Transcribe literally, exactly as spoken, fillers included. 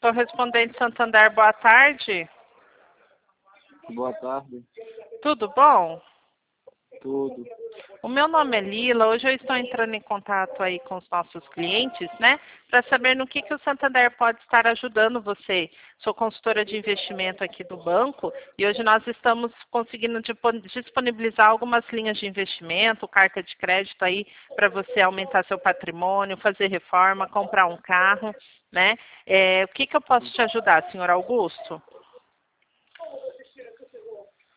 Correspondente Santander, boa tarde. Boa tarde. Tudo bom? Tudo. O meu nome é Lila. Hoje eu estou entrando em contato aí com os nossos clientes, né? Para saber no que, que o Santander pode estar ajudando você. Sou consultora de investimento aqui do banco e hoje nós estamos conseguindo disponibilizar algumas linhas de investimento, carta de crédito aí para você aumentar seu patrimônio, fazer reforma, comprar um carro, né? É, o que, que eu posso te ajudar, senhor Augusto?